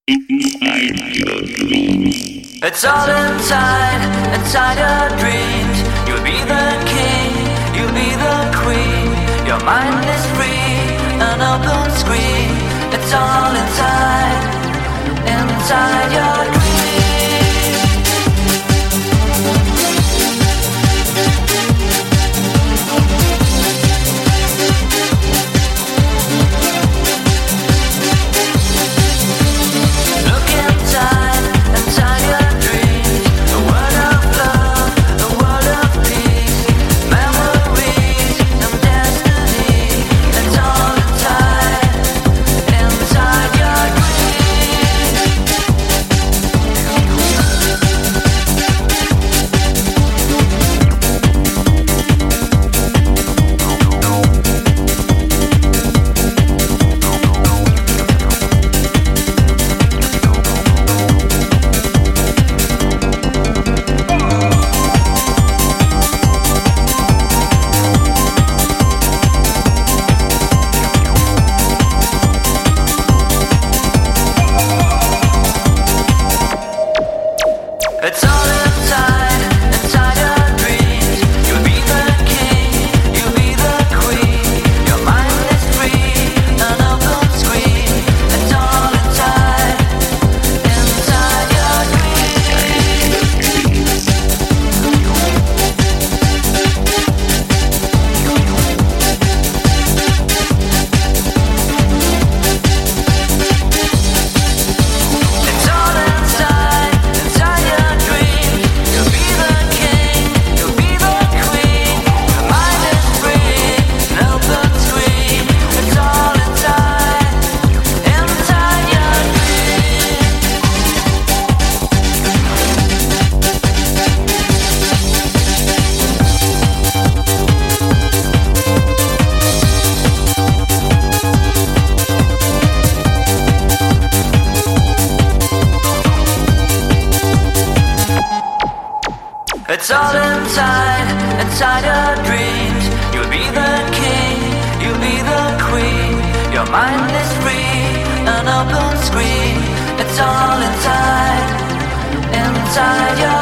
It's all inside your dreams. You'll be the king, you'll be the queen. Your mind is free, an open screen. It's all inside your dreams. It's all inside your dreams. You'll be the king, you'll be the queen. Your mind is free, an open screen. It's all inside your dreams. It's all inside your dreams. You'll be the king, you'll be the queen. Your mind is free, an open screen. It's all inside your dreams. It's all inside your dreams. You'll be the king, you'll be the queen. Your mind is free, an open screen. It's all inside your